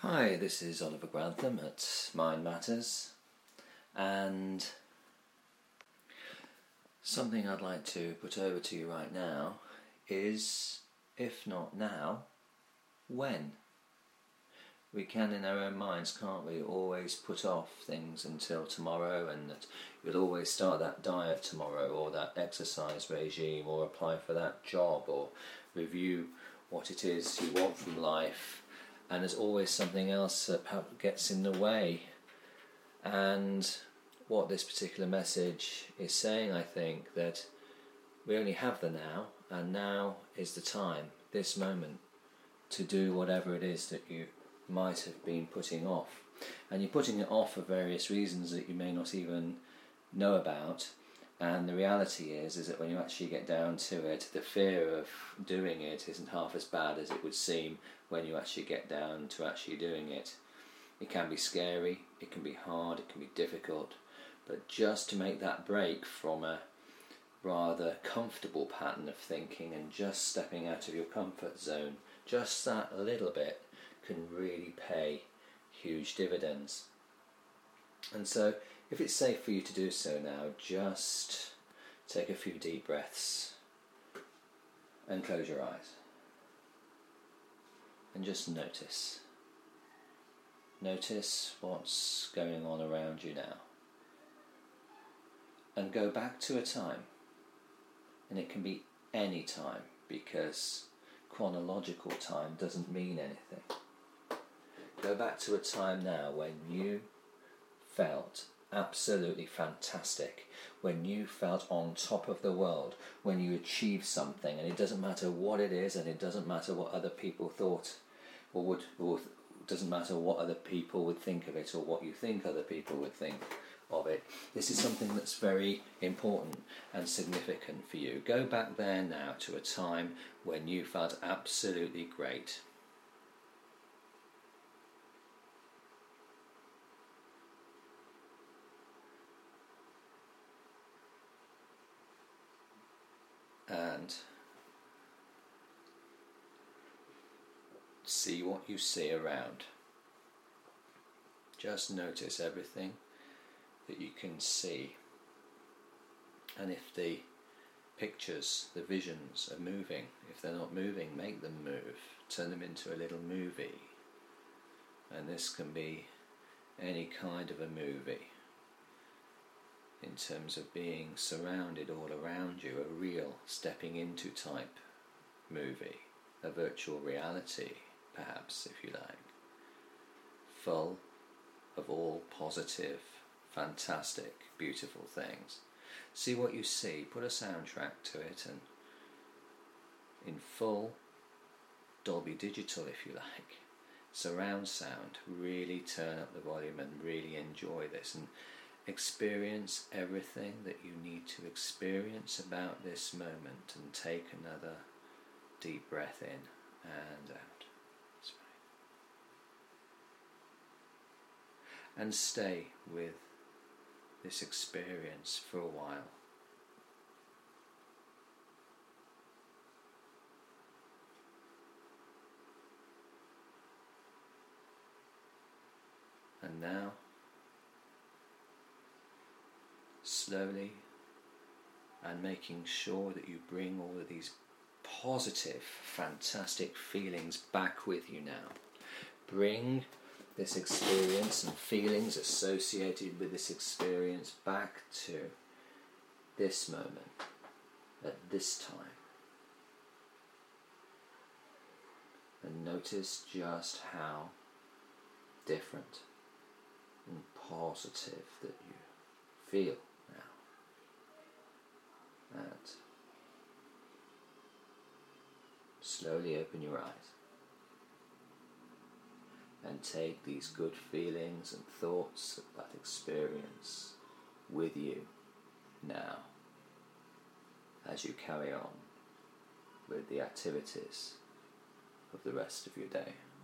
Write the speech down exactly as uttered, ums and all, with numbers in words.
Hi, this is Oliver Grantham at Mind Matters, and something I'd like to put over to you right now is, if not now, when? We can, in our own minds, can't we, always put off things until tomorrow, and that you'll always start that diet tomorrow, or that exercise regime, or apply for that job, or review what it is you want from life. And there's always something else that gets in the way. And what this particular message is saying, I think, that we only have the now, and now is the time, this moment, to do whatever it is that you might have been putting off. And you're putting it off for various reasons that you may not even know about. And the reality is, is that when you actually get down to it, the fear of doing it isn't half as bad as it would seem when you actually get down to actually doing it. It can be scary, it can be hard, it can be difficult, but just to make that break from a rather comfortable pattern of thinking and just stepping out of your comfort zone, just that little bit can really pay huge dividends. And so, if it's safe for you to do so now, just take a few deep breaths and close your eyes. And just notice. Notice what's going on around you now. And go back to a time. And it can be any time, because chronological time doesn't mean anything. Go back to a time now when you felt absolutely fantastic, when you felt on top of the world, when you achieved something, and it doesn't matter what it is, and it doesn't matter what other people thought, or would, or doesn't matter what other people would think of it, or what you think other people would think of it. This is something that's very important and significant for you. Go back there now to a time when you felt absolutely great. And see what you see around. Just notice everything that you can see. And if the pictures, the visions are moving, if they're not moving, make them move. Turn them into a little movie. And this can be any kind of a movie. In terms of being surrounded all around you, a real stepping into type movie, a virtual reality, perhaps, if you like, full of all positive, fantastic, beautiful things. See what you see, put a soundtrack to it, and in full Dolby Digital, if you like, surround sound, really turn up the volume and really enjoy this, and experience everything that you need to experience about this moment, and take another deep breath in and out. And stay with this experience for a while. And now, slowly, and making sure that you bring all of these positive, fantastic feelings back with you now. Bring this experience and feelings associated with this experience back to this moment, at this time. And notice just how different and positive that you feel now. And slowly open your eyes. And take these good feelings and thoughts of that experience with you now, as you carry on with the activities of the rest of your day.